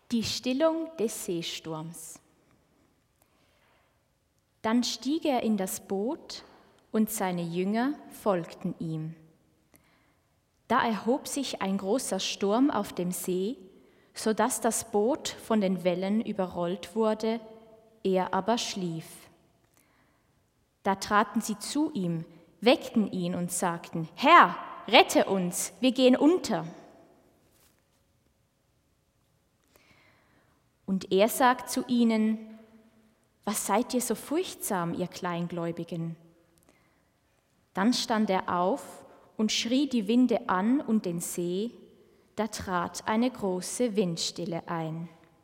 Die Stillung des Seesturms. Dann stieg er in das Boot und seine Jünger folgten ihm. Da erhob sich ein großer Sturm auf dem See, sodass das Boot von den Wellen überrollt wurde, er aber schlief. Da traten sie zu ihm, weckten ihn und sagten: Herr, rette uns, wir gehen unter. Und er sagt zu ihnen: Was seid ihr so furchtsam, ihr Kleingläubigen? Dann stand er auf und schrie die Winde an und den See, da trat eine große Windstille ein.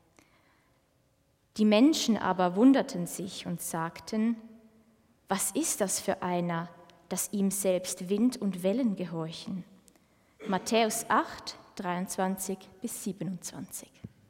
Die Menschen aber wunderten sich und sagten: Was ist das für einer, dass ihm selbst Wind und Wellen gehorchen? Matthäus 8, 23 bis 27.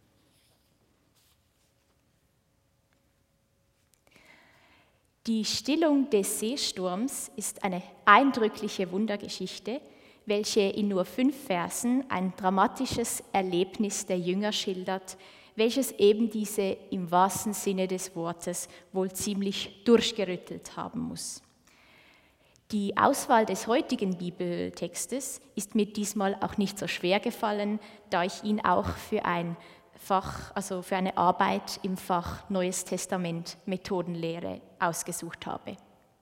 Die Stillung des Seesturms ist eine eindrückliche Wundergeschichte, welche in nur 5 Versen ein dramatisches Erlebnis der Jünger schildert, welches eben diese im wahrsten Sinne des Wortes wohl ziemlich durchgerüttelt haben muss. Die Auswahl des heutigen Bibeltextes ist mir diesmal auch nicht so schwer gefallen, da ich ihn auch für ein Fach, also für eine Arbeit im Fach Neues Testament Methodenlehre ausgesucht habe.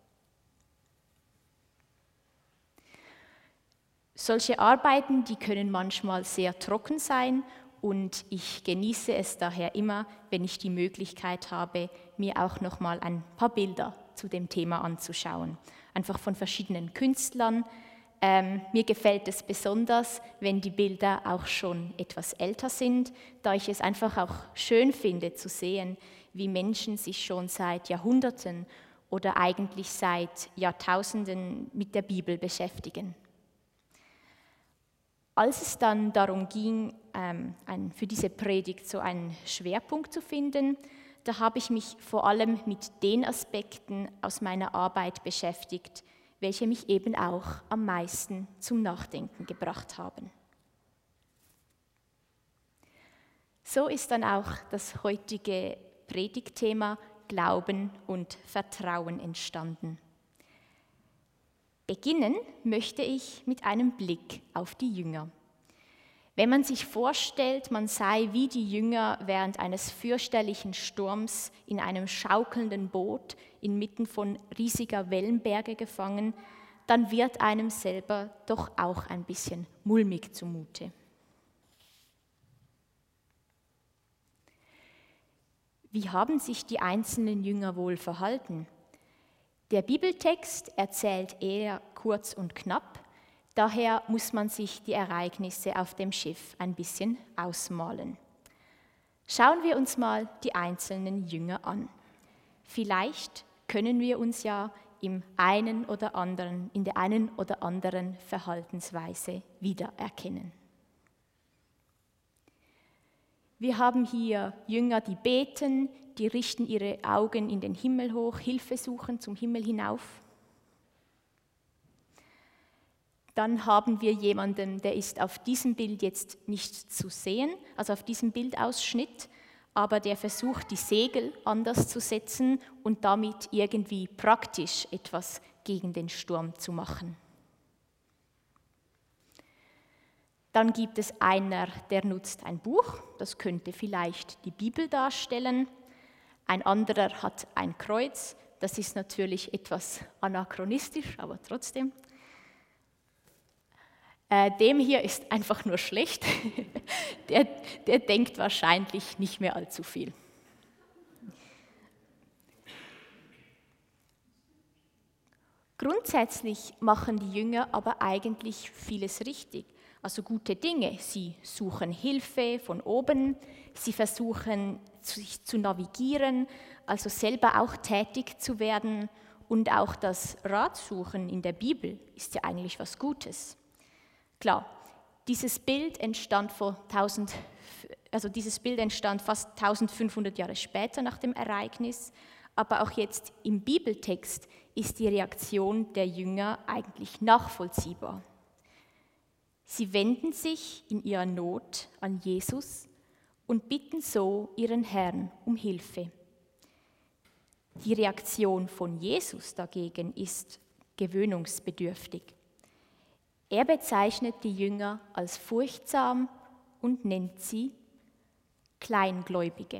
Solche Arbeiten, die können manchmal sehr trocken sein und ich genieße es daher immer, wenn ich die Möglichkeit habe, mir auch noch mal ein paar Bilder zu dem Thema anzuschauen. Einfach von verschiedenen Künstlern. Mir gefällt es besonders, wenn die Bilder auch schon etwas älter sind, da ich es einfach auch schön finde zu sehen, wie Menschen sich schon seit Jahrhunderten oder eigentlich seit Jahrtausenden mit der Bibel beschäftigen. Als es dann darum ging, für diese Predigt so einen Schwerpunkt zu finden, da habe ich mich vor allem mit den Aspekten aus meiner Arbeit beschäftigt, welche mich eben auch am meisten zum Nachdenken gebracht haben. So ist dann auch das heutige Predigtthema Glauben und Vertrauen entstanden. Beginnen möchte ich mit einem Blick auf die Jünger. Wenn man sich vorstellt, man sei wie die Jünger während eines fürchterlichen Sturms in einem schaukelnden Boot inmitten von riesiger Wellenberge gefangen, dann wird einem selber doch auch ein bisschen mulmig zumute. Wie haben sich die einzelnen Jünger wohl verhalten? Der Bibeltext erzählt eher kurz und knapp, daher muss man sich die Ereignisse auf dem Schiff ein bisschen ausmalen. Schauen wir uns mal die einzelnen Jünger an. Vielleicht können wir uns ja in der einen oder anderen Verhaltensweise wiedererkennen. Wir haben hier Jünger, die beten, die richten ihre Augen in den Himmel hoch, Hilfe suchen zum Himmel hinauf. Dann haben wir jemanden, der ist auf diesem Bild jetzt nicht zu sehen, also auf diesem Bildausschnitt, aber der versucht, die Segel anders zu setzen und damit irgendwie praktisch etwas gegen den Sturm zu machen. Dann gibt es einer, der nutzt ein Buch, das könnte vielleicht die Bibel darstellen. Ein anderer hat ein Kreuz, das ist natürlich etwas anachronistisch, aber trotzdem. Dem hier ist einfach nur schlecht, der denkt wahrscheinlich nicht mehr allzu viel. Grundsätzlich machen die Jünger aber eigentlich vieles richtig, also gute Dinge. Sie suchen Hilfe von oben, sie versuchen sich zu navigieren, also selber auch tätig zu werden und auch das Ratsuchen in der Bibel ist ja eigentlich was Gutes. Klar, dieses Bild entstand fast 1500 Jahre später nach dem Ereignis, aber auch jetzt im Bibeltext ist die Reaktion der Jünger eigentlich nachvollziehbar. Sie wenden sich in ihrer Not an Jesus und bitten so ihren Herrn um Hilfe. Die Reaktion von Jesus dagegen ist gewöhnungsbedürftig. Er bezeichnet die Jünger als furchtsam und nennt sie Kleingläubige.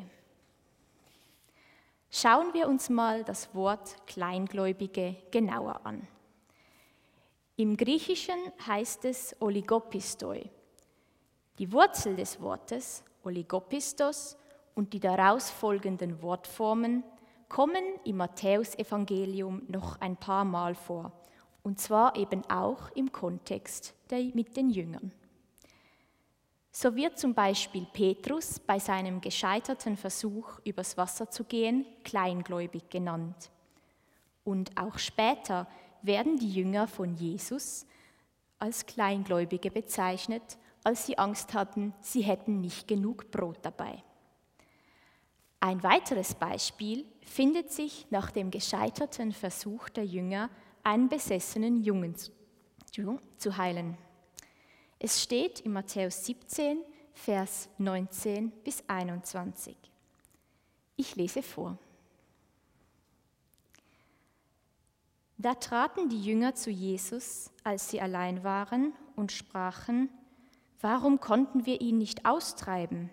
Schauen wir uns mal das Wort Kleingläubige genauer an. Im Griechischen heißt es Oligopistoi. Die Wurzel des Wortes Oligopistos und die daraus folgenden Wortformen kommen im Matthäusevangelium noch ein paar Mal vor, und zwar eben auch im Kontext mit den Jüngern. So wird zum Beispiel Petrus bei seinem gescheiterten Versuch, übers Wasser zu gehen, kleingläubig genannt. Und auch später werden die Jünger von Jesus als Kleingläubige bezeichnet, als sie Angst hatten, sie hätten nicht genug Brot dabei. Ein weiteres Beispiel findet sich nach dem gescheiterten Versuch der Jünger, einen besessenen Jungen zu heilen. Es steht in Matthäus 17, Vers 19 bis 21. Ich lese vor. Da traten die Jünger zu Jesus, als sie allein waren, und sprachen: Warum konnten wir ihn nicht austreiben?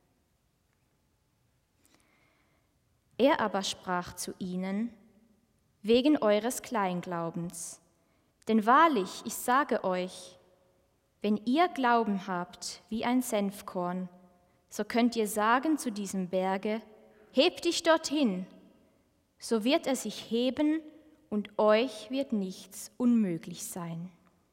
Er aber sprach zu ihnen: Wegen eures Kleinglaubens. Denn wahrlich, ich sage euch, wenn ihr Glauben habt wie ein Senfkorn, so könnt ihr sagen zu diesem Berge: Heb dich dorthin, so wird er sich heben, und euch wird nichts unmöglich sein.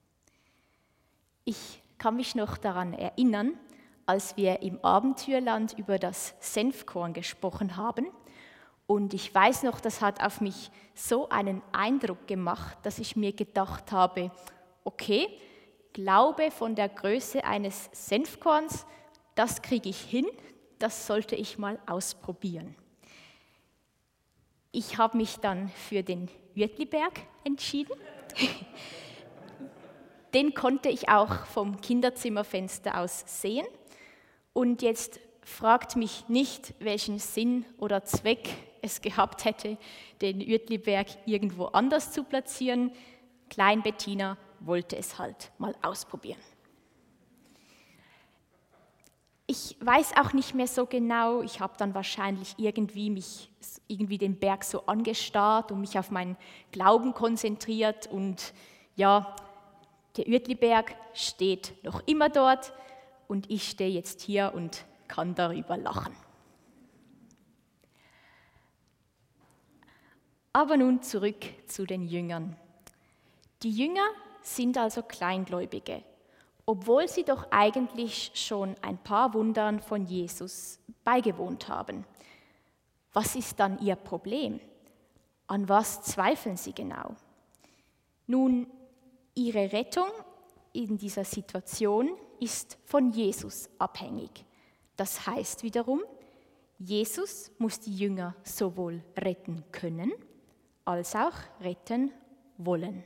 Ich kann mich noch daran erinnern, als wir im Abenteuerland über das Senfkorn gesprochen haben. Und ich weiß noch, das hat auf mich so einen Eindruck gemacht, dass ich mir gedacht habe, okay, Glaube von der Größe eines Senfkorns, das kriege ich hin, das sollte ich mal ausprobieren. Ich habe mich dann für den Uetliberg entschieden. Den konnte ich auch vom Kinderzimmerfenster aus sehen. Und jetzt fragt mich nicht, welchen Sinn oder Zweck es gehabt hätte, den Uetliberg irgendwo anders zu platzieren. Klein Bettina wollte es halt mal ausprobieren. Ich weiß auch nicht mehr so genau, ich habe dann wahrscheinlich irgendwie den Berg so angestarrt und mich auf meinen Glauben konzentriert und ja, der Uetliberg steht noch immer dort und ich stehe jetzt hier und kann darüber lachen. Aber nun zurück zu den Jüngern. Die Jünger sind also Kleingläubige, obwohl sie doch eigentlich schon ein paar Wundern von Jesus beigewohnt haben. Was ist dann ihr Problem? An was zweifeln sie genau? Nun, ihre Rettung in dieser Situation ist von Jesus abhängig. Das heißt wiederum, Jesus muss die Jünger sowohl retten können, als auch retten wollen.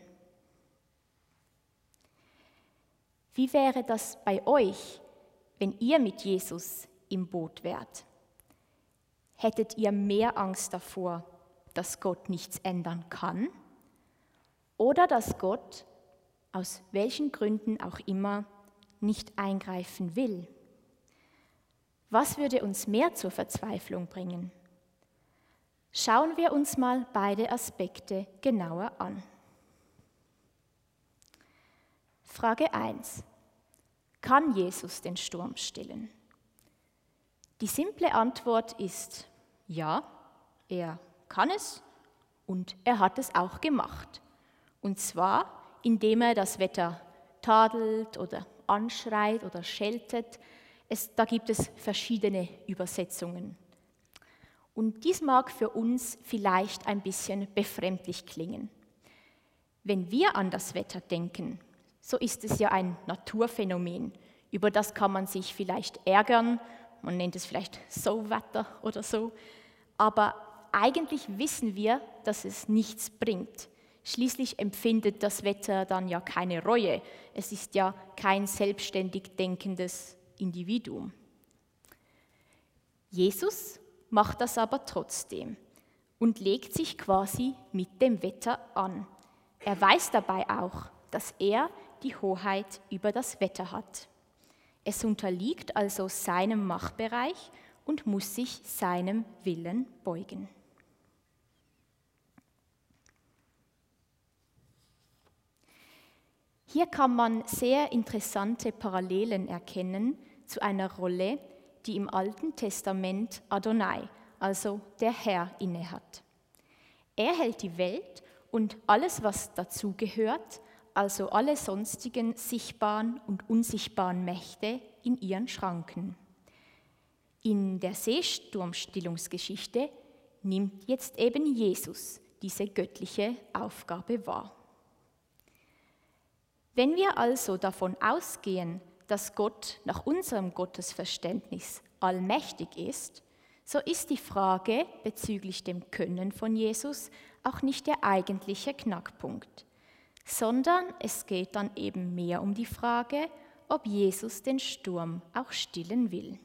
Wie wäre das bei euch, wenn ihr mit Jesus im Boot wärt? Hättet ihr mehr Angst davor, dass Gott nichts ändern kann? Oder dass Gott, aus welchen Gründen auch immer, nicht eingreifen will? Was würde uns mehr zur Verzweiflung bringen? Schauen wir uns mal beide Aspekte genauer an. Frage 1. Kann Jesus den Sturm stillen? Die simple Antwort ist ja, er kann es und er hat es auch gemacht. Und zwar, indem er das Wetter tadelt oder anschreit oder scheltet. Da gibt es verschiedene Übersetzungen. Und dies mag für uns vielleicht ein bisschen befremdlich klingen. Wenn wir an das Wetter denken, so ist es ja ein Naturphänomen. Über das kann man sich vielleicht ärgern, man nennt es vielleicht So-Wetter oder so. Aber eigentlich wissen wir, dass es nichts bringt. Schließlich empfindet das Wetter dann ja keine Reue. Es ist ja kein selbstständig denkendes Individuum. Jesus macht das aber trotzdem und legt sich quasi mit dem Wetter an. Er weiß dabei auch, dass er die Hoheit über das Wetter hat. Es unterliegt also seinem Machtbereich und muss sich seinem Willen beugen. Hier kann man sehr interessante Parallelen erkennen zu einer Rolle, die im Alten Testament Adonai, also der Herr, innehat. Er hält die Welt und alles, was dazugehört, also alle sonstigen sichtbaren und unsichtbaren Mächte, in ihren Schranken. In der Seesturmstillungsgeschichte nimmt jetzt eben Jesus diese göttliche Aufgabe wahr. Wenn wir also davon ausgehen, dass Gott nach unserem Gottesverständnis allmächtig ist, so ist die Frage bezüglich dem Können von Jesus auch nicht der eigentliche Knackpunkt, sondern es geht dann eben mehr um die Frage, ob Jesus den Sturm auch stillen will.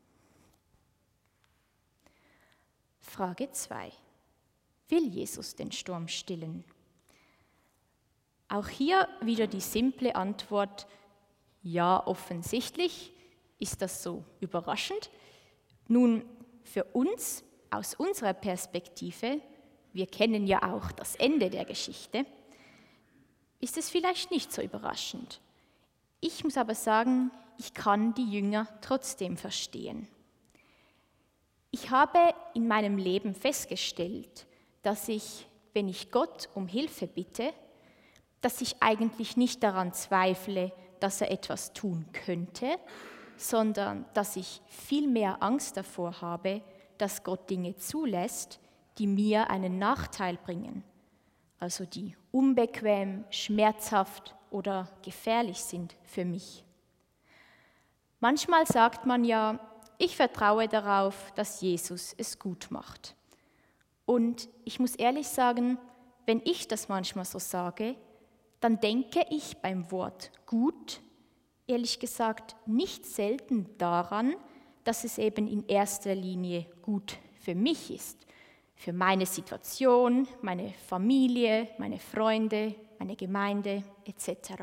Frage 2. Will Jesus den Sturm stillen? Auch hier wieder die simple Antwort, ja, offensichtlich. Ist das so überraschend? Nun, für uns, aus unserer Perspektive, wir kennen ja auch das Ende der Geschichte, ist es vielleicht nicht so überraschend. Ich muss aber sagen, ich kann die Jünger trotzdem verstehen. Ich habe in meinem Leben festgestellt, dass ich, wenn ich Gott um Hilfe bitte, dass ich eigentlich nicht daran zweifle, dass er etwas tun könnte, sondern dass ich viel mehr Angst davor habe, dass Gott Dinge zulässt, die mir einen Nachteil bringen, also die unbequem, schmerzhaft oder gefährlich sind für mich. Manchmal sagt man ja, ich vertraue darauf, dass Jesus es gut macht. Und ich muss ehrlich sagen, wenn ich das manchmal so sage, dann denke ich beim Wort gut, ehrlich gesagt, nicht selten daran, dass es eben in erster Linie gut für mich ist, für meine Situation, meine Familie, meine Freunde, meine Gemeinde etc.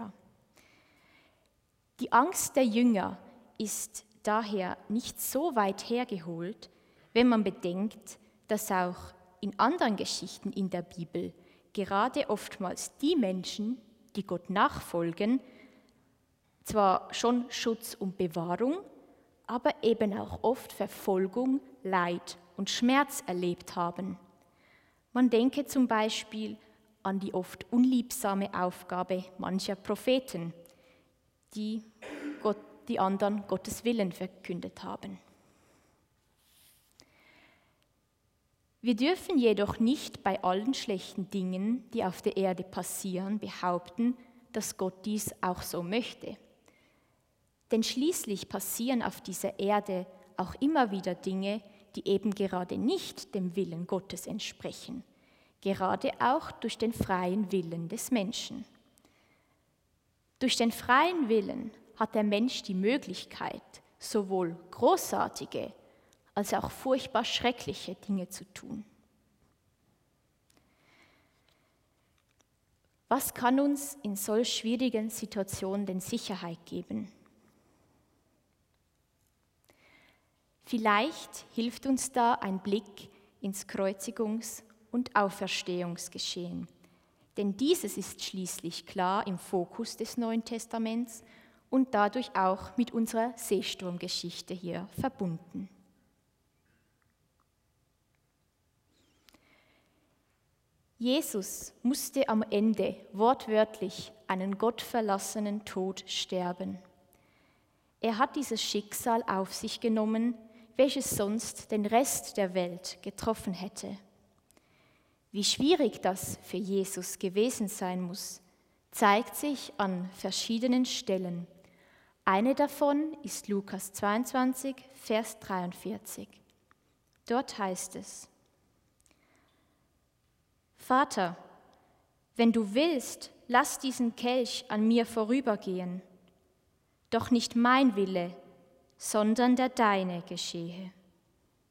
Die Angst der Jünger ist daher nicht so weit hergeholt, wenn man bedenkt, dass auch in anderen Geschichten in der Bibel gerade oftmals die Menschen, die Gott nachfolgen, zwar schon Schutz und Bewahrung, aber eben auch oft Verfolgung, Leid und Schmerz erlebt haben. Man denke zum Beispiel an die oft unliebsame Aufgabe mancher Propheten, die anderen Gottes Willen verkündet haben. Wir dürfen jedoch nicht bei allen schlechten Dingen, die auf der Erde passieren, behaupten, dass Gott dies auch so möchte. Denn schließlich passieren auf dieser Erde auch immer wieder Dinge, die eben gerade nicht dem Willen Gottes entsprechen, gerade auch durch den freien Willen des Menschen. Durch den freien Willen hat der Mensch die Möglichkeit, sowohl großartige als auch furchtbar schreckliche Dinge zu tun. Was kann uns in solch schwierigen Situationen denn Sicherheit geben? Vielleicht hilft uns da ein Blick ins Kreuzigungs- und Auferstehungsgeschehen, denn dieses ist schließlich klar im Fokus des Neuen Testaments und dadurch auch mit unserer Seesturmgeschichte hier verbunden. Jesus musste am Ende wortwörtlich einen gottverlassenen Tod sterben. Er hat dieses Schicksal auf sich genommen, welches sonst den Rest der Welt getroffen hätte. Wie schwierig das für Jesus gewesen sein muss, zeigt sich an verschiedenen Stellen. Eine davon ist Lukas 22, Vers 43. Dort heißt es: Vater, wenn du willst, lass diesen Kelch an mir vorübergehen. Doch nicht mein Wille, sondern der deine geschehe.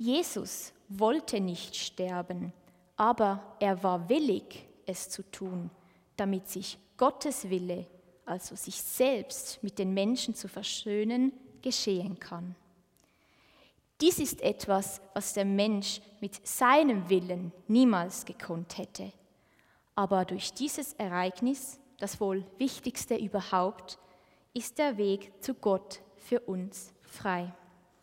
Jesus wollte nicht sterben, aber er war willig, es zu tun, damit sich Gottes Wille, also sich selbst mit den Menschen zu versöhnen, geschehen kann. Dies ist etwas, was der Mensch mit seinem Willen niemals gekonnt hätte. Aber durch dieses Ereignis, das wohl wichtigste überhaupt, ist der Weg zu Gott für uns frei.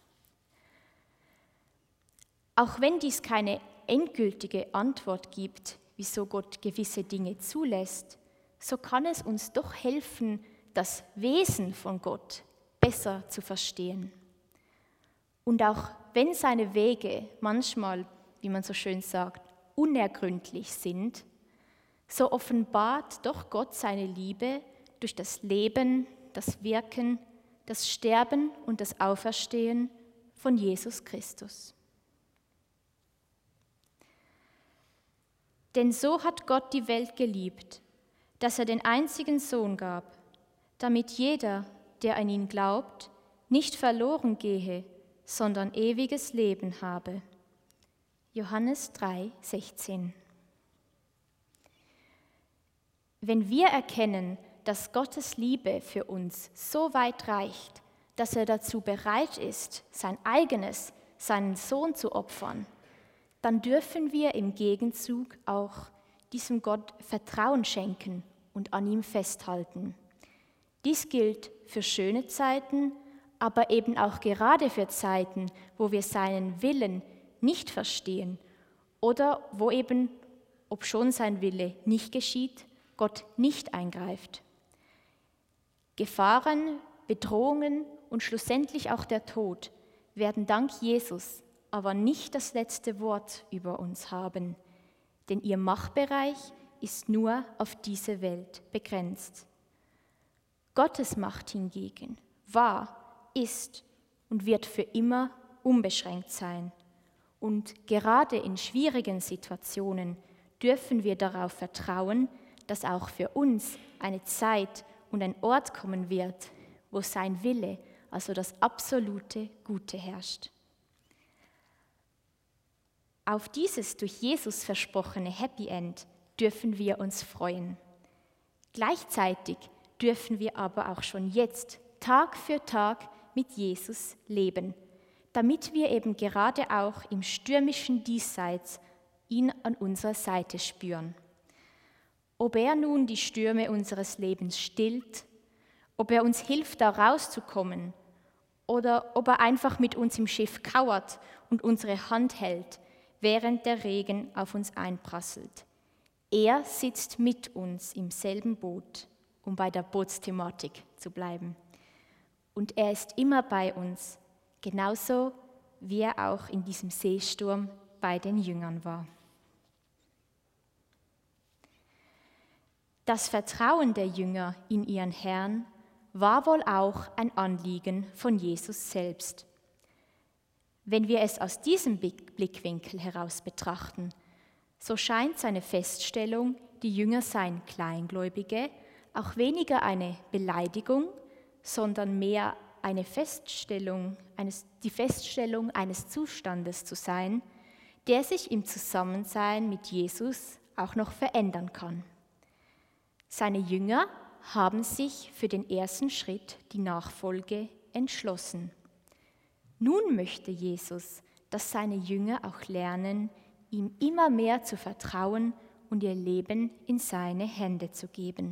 Auch wenn dies keine endgültige Antwort gibt, wieso Gott gewisse Dinge zulässt, so kann es uns doch helfen, das Wesen von Gott besser zu verstehen. Und auch wenn seine Wege manchmal, wie man so schön sagt, unergründlich sind, so offenbart doch Gott seine Liebe durch das Leben, das Wirken, das Sterben und das Auferstehen von Jesus Christus. Denn so hat Gott die Welt geliebt, dass er den einzigen Sohn gab, damit jeder, der an ihn glaubt, nicht verloren gehe, sondern ewiges Leben habe. Johannes 3,16. Wenn wir erkennen, dass Gottes Liebe für uns so weit reicht, dass er dazu bereit ist, seinen Sohn zu opfern, dann dürfen wir im Gegenzug auch diesem Gott Vertrauen schenken und an ihm festhalten. Dies gilt für schöne Zeiten, aber eben auch gerade für Zeiten, wo wir seinen Willen nicht verstehen oder wo eben, obschon sein Wille nicht geschieht, Gott nicht eingreift. Gefahren, Bedrohungen und schlussendlich auch der Tod werden dank Jesus aber nicht das letzte Wort über uns haben, denn ihr Machtbereich ist nur auf diese Welt begrenzt. Gottes Macht hingegen war, ist und wird für immer unbeschränkt sein. Und gerade in schwierigen Situationen dürfen wir darauf vertrauen, dass auch für uns eine Zeit und ein Ort kommen wird, wo sein Wille, also das absolute Gute herrscht. Auf dieses durch Jesus versprochene Happy End dürfen wir uns freuen. Gleichzeitig dürfen wir aber auch schon jetzt Tag für Tag mit Jesus leben, damit wir eben gerade auch im stürmischen Diesseits ihn an unserer Seite spüren. Ob er nun die Stürme unseres Lebens stillt, ob er uns hilft, da rauszukommen oder ob er einfach mit uns im Schiff kauert und unsere Hand hält, während der Regen auf uns einprasselt. Er sitzt mit uns im selben Boot, um bei der Bootsthematik zu bleiben. Und er ist immer bei uns, genauso wie er auch in diesem Seesturm bei den Jüngern war. Das Vertrauen der Jünger in ihren Herrn war wohl auch ein Anliegen von Jesus selbst. Wenn wir es aus diesem Blickwinkel heraus betrachten, so scheint seine Feststellung, die Jünger seien Kleingläubige, auch weniger eine Beleidigung, sondern mehr die Feststellung eines Zustandes zu sein, der sich im Zusammensein mit Jesus auch noch verändern kann. Seine Jünger haben sich für den ersten Schritt, die Nachfolge, entschlossen. Nun möchte Jesus, dass seine Jünger auch lernen, ihm immer mehr zu vertrauen und ihr Leben in seine Hände zu geben.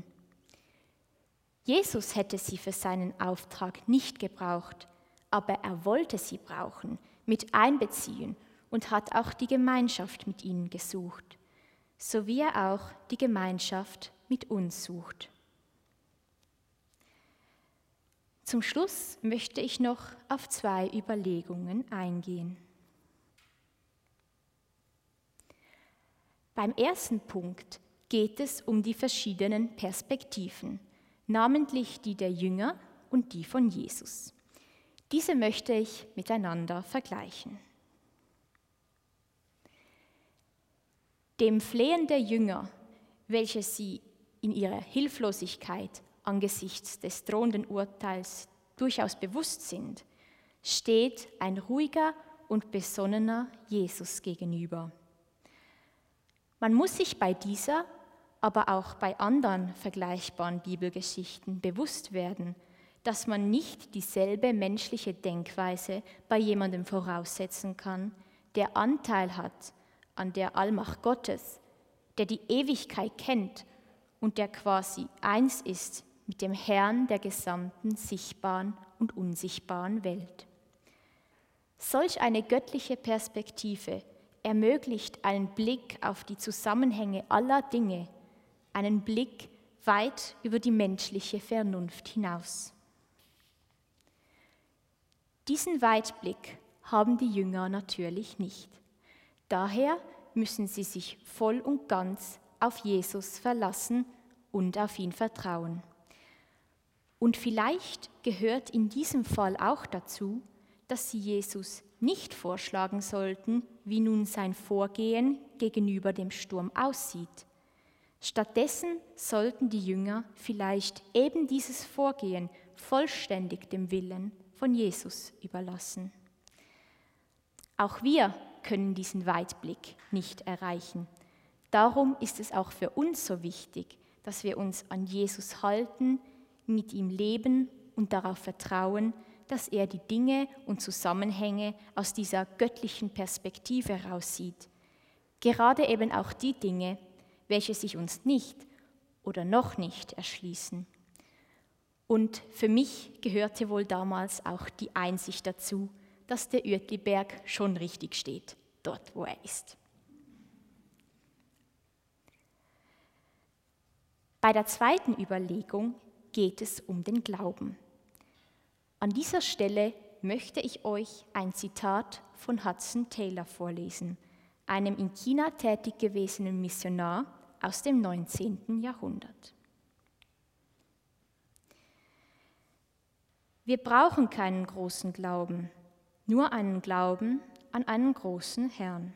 Jesus hätte sie für seinen Auftrag nicht gebraucht, aber er wollte sie brauchen, mit einbeziehen und hat auch die Gemeinschaft mit ihnen gesucht, so wie er auch die Gemeinschaft mit uns sucht. Zum Schluss möchte ich noch auf 2 Überlegungen eingehen. Beim ersten Punkt geht es um die verschiedenen Perspektiven, namentlich die der Jünger und die von Jesus. Diese möchte ich miteinander vergleichen. Dem Flehen der Jünger, welche sie in ihrer Hilflosigkeit angesichts des drohenden Urteils durchaus bewusst sind, steht ein ruhiger und besonnener Jesus gegenüber. Man muss sich bei dieser, aber auch bei anderen vergleichbaren Bibelgeschichten bewusst werden, dass man nicht dieselbe menschliche Denkweise bei jemandem voraussetzen kann, der Anteil hat an der Allmacht Gottes, der die Ewigkeit kennt und der quasi eins ist mit dem Herrn der gesamten sichtbaren und unsichtbaren Welt. Solch eine göttliche Perspektive ermöglicht einen Blick auf die Zusammenhänge aller Dinge, einen Blick weit über die menschliche Vernunft hinaus. Diesen Weitblick haben die Jünger natürlich nicht. Daher müssen sie sich voll und ganz auf Jesus verlassen und auf ihn vertrauen. Und vielleicht gehört in diesem Fall auch dazu, dass sie Jesus nicht vorschlagen sollten, wie nun sein Vorgehen gegenüber dem Sturm aussieht. Stattdessen sollten die Jünger vielleicht eben dieses Vorgehen vollständig dem Willen von Jesus überlassen. Auch wir können diesen Weitblick nicht erreichen. Darum ist es auch für uns so wichtig, dass wir uns an Jesus halten, mit ihm leben und darauf vertrauen, dass er die Dinge und Zusammenhänge aus dieser göttlichen Perspektive heraussieht. Gerade eben auch die Dinge, welche sich uns nicht oder noch nicht erschließen. Und für mich gehörte wohl damals auch die Einsicht dazu, dass der Uetliberg schon richtig steht, dort wo er ist. Bei der zweiten Überlegung geht es um den Glauben. An dieser Stelle möchte ich euch ein Zitat von Hudson Taylor vorlesen, einem in China tätig gewesenen Missionar aus dem 19. Jahrhundert. Wir brauchen keinen großen Glauben, nur einen Glauben an einen großen Herrn.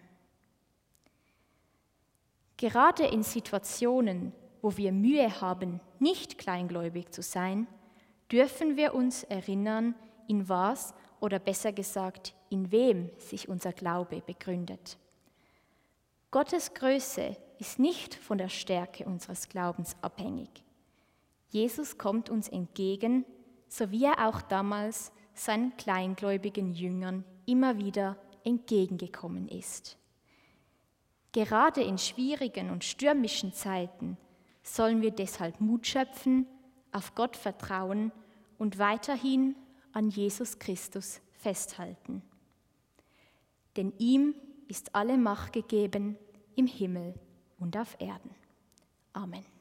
Gerade in Situationen, wo wir Mühe haben, nicht kleingläubig zu sein, dürfen wir uns erinnern, in was oder besser gesagt, in wem sich unser Glaube begründet. Gottes Größe ist nicht von der Stärke unseres Glaubens abhängig. Jesus kommt uns entgegen, so wie er auch damals seinen kleingläubigen Jüngern immer wieder entgegengekommen ist. Gerade in schwierigen und stürmischen Zeiten sollen wir deshalb Mut schöpfen, auf Gott vertrauen und weiterhin an Jesus Christus festhalten. Denn ihm ist alle Macht gegeben im Himmel und auf Erden. Amen.